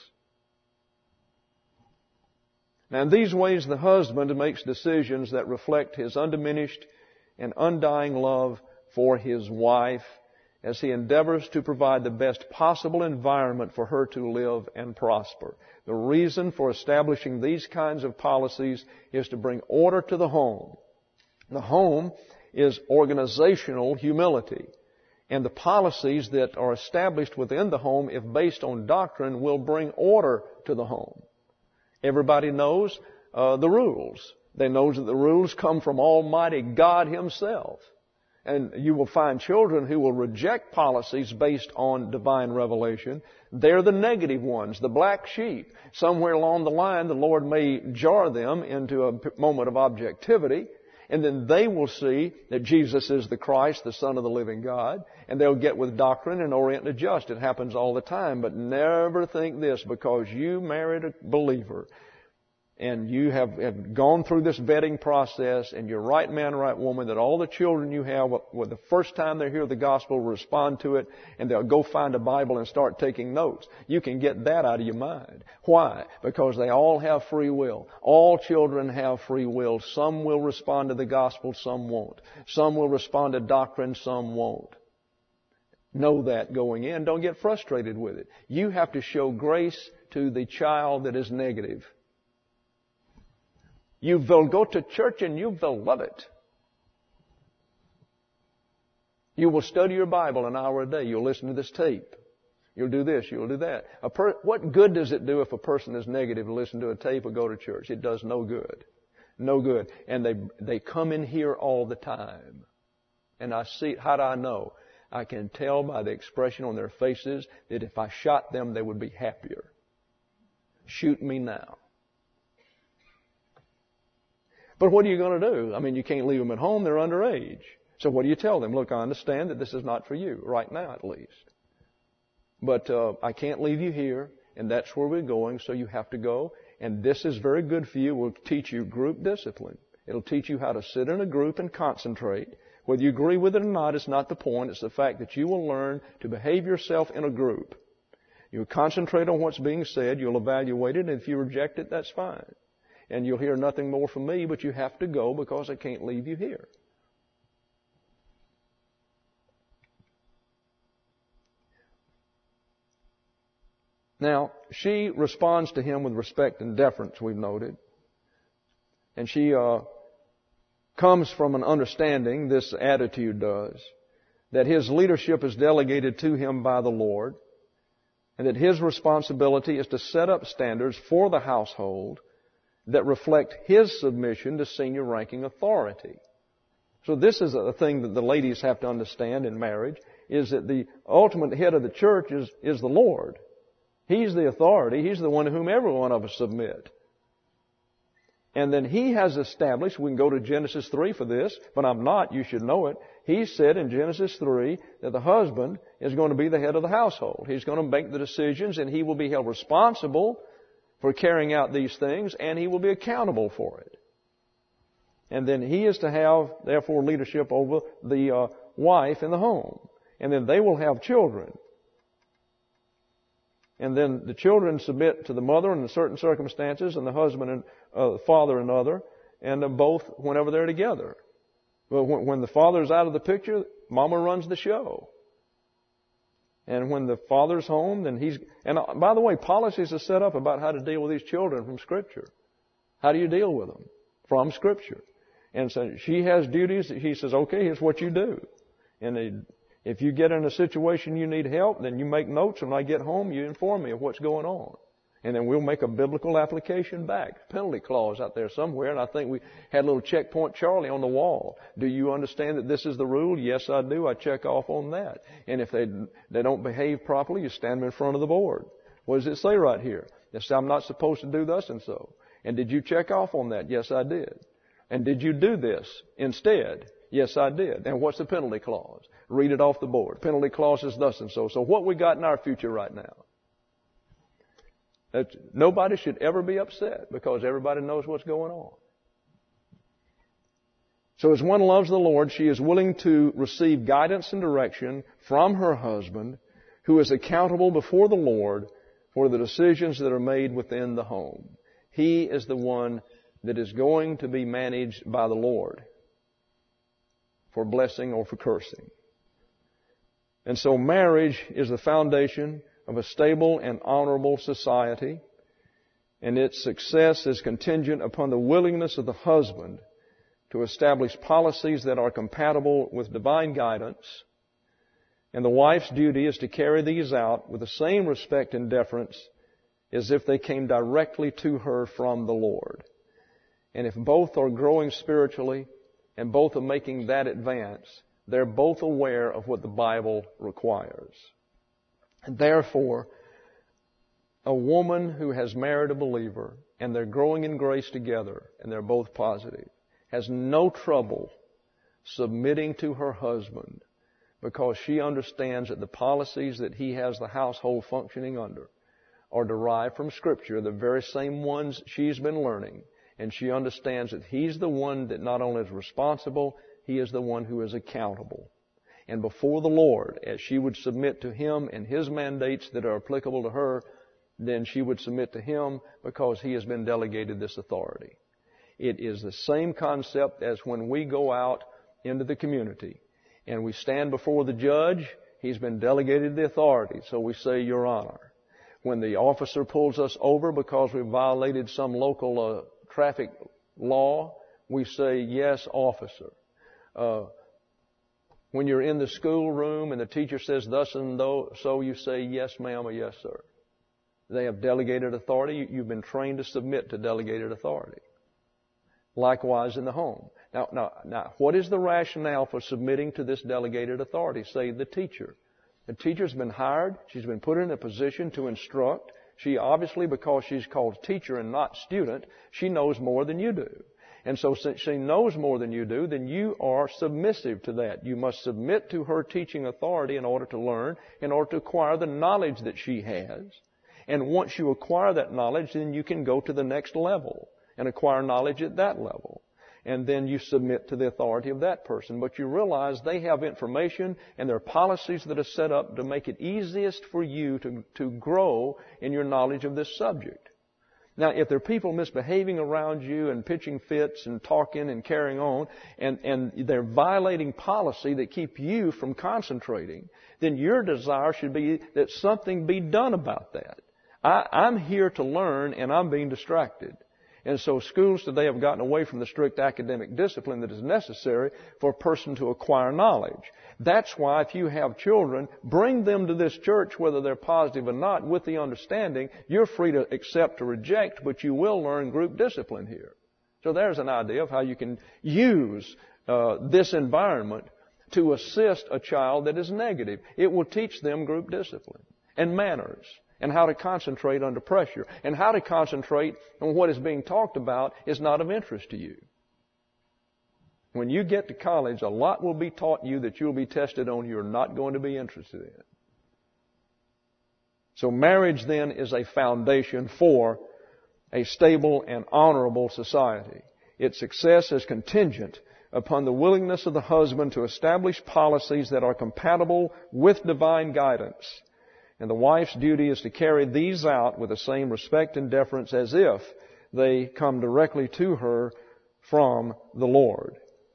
Now in these ways the husband makes decisions that reflect his undiminished and undying love for his wife as he endeavors to provide the best possible environment for her to live and prosper. The reason for establishing these kinds of policies is to bring order to the home. The home is organizational humility. And the policies that are established within the home, if based on doctrine, will bring order to the home. Everybody knows the rules. They know that the rules come from Almighty God Himself. And you will find children who will reject policies based on divine revelation. They're the negative ones, the black sheep. Somewhere along the line, the Lord may jar them into a moment of objectivity, and then they will see that Jesus is the Christ, the Son of the living God, and they'll get with doctrine and orient and adjust. It happens all the time, but never think this, because you married a believer, and you have gone through this vetting process, and you're right man, right woman, that all the children you have, the first time they hear the gospel, will respond to it, and they'll go find a Bible and start taking notes. You can get that out of your mind. Why? Because they all have free will. All children have free will. Some will respond to the gospel, some won't. Some will respond to doctrine, some won't. Know that going in. Don't get frustrated with it. You have to show grace to the child that is negative. You will go to church and you will love it. You will study your Bible an hour a day. You'll listen to this tape. You'll do this. You'll do that. What good does it do if a person is negative to listen to a tape or go to church? It does no good. No good. And they come in here all the time. And I see, how do I know? I can tell by the expression on their faces that if I shot them, they would be happier. Shoot me now. But what are you going to do? I mean, you can't leave them at home. They're underage. So what do you tell them? Look, I understand that this is not for you, right now at least. But I can't leave you here, and that's where we're going, so you have to go. And this is very good for you. We'll teach you group discipline. It'll teach you how to sit in a group and concentrate. Whether you agree with it or not, it's not the point. It's the fact that you will learn to behave yourself in a group. You'll concentrate on what's being said. You'll evaluate it, and if you reject it, that's fine. And you'll hear nothing more from me, but you have to go because I can't leave you here. Now, she responds to him with respect and deference, we've noted. And she comes from an understanding, this attitude does, that his leadership is delegated to him by the Lord, and that his responsibility is to set up standards for the household that reflect his submission to senior ranking authority. So this is a thing that the ladies have to understand in marriage, is that the ultimate head of the church is the Lord. He's the authority. He's the one to whom every one of us submit. And then He has established, we can go to Genesis 3 for this, but I'm not, you should know it. He said in Genesis 3 that the husband is going to be the head of the household. He's going to make the decisions, and he will be held responsible for carrying out these things, and he will be accountable for it. And then he is to have, therefore, leadership over the wife in the home. And then they will have children. And then the children submit to the mother in certain circumstances, and the husband and the father in other, and both whenever they're together. But when the father's out of the picture, mama runs the show. And when the father's home, then and by the way, policies are set up about how to deal with these children from Scripture. How do you deal with them? From Scripture. And so she has duties. He says, okay, here's what you do. And if you get in a situation you need help, then you make notes. When I get home, you inform me of what's going on. And then we'll make a biblical application back. Penalty clause out there somewhere. And I think we had a little checkpoint Charlie on the wall. Do you understand that this is the rule? Yes, I do. I check off on that. And if they don't behave properly, you stand them in front of the board. What does it say right here? It says, I'm not supposed to do thus and so. And did you check off on that? Yes, I did. And did you do this instead? Yes, I did. And what's the penalty clause? Read it off the board. Penalty clause is thus and so. So what we got in our future right now? Nobody should ever be upset because everybody knows what's going on. So as one loves the Lord, she is willing to receive guidance and direction from her husband, who is accountable before the Lord for the decisions that are made within the home. He is the one that is going to be managed by the Lord for blessing or for cursing. And so marriage is the foundation of a stable and honorable society, and its success is contingent upon the willingness of the husband to establish policies that are compatible with divine guidance, and the wife's duty is to carry these out with the same respect and deference as if they came directly to her from the Lord. And if both are growing spiritually and both are making that advance, they're both aware of what the Bible requires. And therefore, a woman who has married a believer and they're growing in grace together and they're both positive has no trouble submitting to her husband because she understands that the policies that he has the household functioning under are derived from Scripture, the very same ones she's been learning. And she understands that he's the one that not only is responsible, he is the one who is accountable. And before the Lord, as she would submit to him and his mandates that are applicable to her, then she would submit to him because he has been delegated this authority. It is the same concept as when we go out into the community and we stand before the judge. He's been delegated the authority, so we say, Your Honor. When the officer pulls us over because we violated some local traffic law, we say, Yes, officer. When you're in the schoolroom and the teacher says thus and so, you say, Yes, ma'am, or Yes, sir. They have delegated authority. You've been trained to submit to delegated authority. Likewise in the home. Now, what is the rationale for submitting to this delegated authority? Say the teacher. The teacher's been hired. She's been put in a position to instruct. She obviously, because she's called teacher and not student, she knows more than you do. And so since she knows more than you do, then you are submissive to that. You must submit to her teaching authority in order to learn, in order to acquire the knowledge that she has. And once you acquire that knowledge, then you can go to the next level and acquire knowledge at that level. And then you submit to the authority of that person. But you realize they have information and there are policies that are set up to make it easiest for you to grow in your knowledge of this subject. Now, if there are people misbehaving around you and pitching fits and talking and carrying on, and they're violating policy that keep you from concentrating, then your desire should be that something be done about that. I'm here to learn and I'm being distracted. And so schools today have gotten away from the strict academic discipline that is necessary for a person to acquire knowledge. That's why if you have children, bring them to this church, whether they're positive or not, with the understanding you're free to accept or reject, but you will learn group discipline here. So there's an idea of how you can use this environment to assist a child that is negative. It will teach them group discipline and manners, and how to concentrate under pressure, and how to concentrate on what is being talked about is not of interest to you. When you get to college, a lot will be taught you that you'll be tested on you're not going to be interested in. So marriage then is a foundation for a stable and honorable society. Its success is contingent upon the willingness of the husband to establish policies that are compatible with divine guidance. And the wife's duty is to carry these out with the same respect and deference as if they come directly to her from the Lord.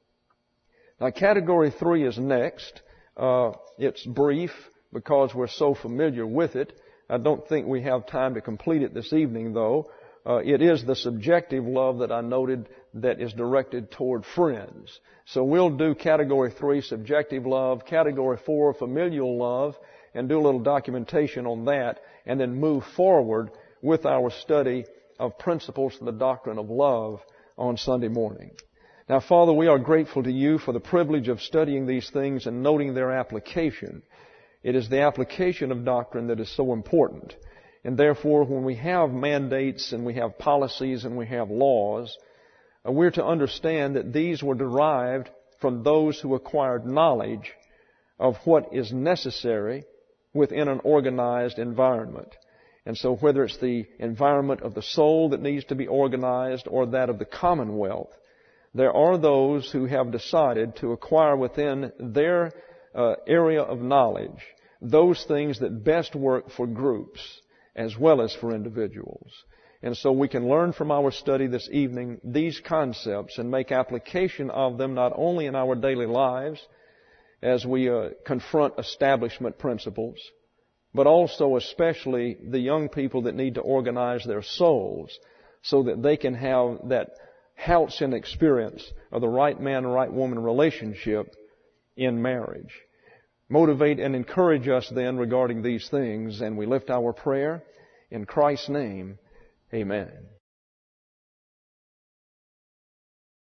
Now, category 3 is next. It's brief because we're so familiar with it. I don't think we have time to complete it this evening, though. It is the subjective love that I noted that is directed toward friends. So we'll do category 3, subjective love, category 4, familial love, and do a little documentation on that, and then move forward with our study of principles for the doctrine of love on Sunday morning. Now, Father, we are grateful to you for the privilege of studying these things and noting their application. It is the application of doctrine that is so important. And therefore, when we have mandates and we have policies and we have laws, we're to understand that these were derived from those who acquired knowledge of what is necessary within an organized environment. And so whether it's the environment of the soul that needs to be organized or that of the commonwealth, there are those who have decided to acquire within their area of knowledge those things that best work for groups as well as for individuals. And so we can learn from our study this evening these concepts and make application of them not only in our daily lives as we confront establishment principles, but also especially the young people that need to organize their souls so that they can have that halcyon experience of the right man, right woman relationship in marriage. Motivate and encourage us then regarding these things, and we lift our prayer in Christ's name. Amen.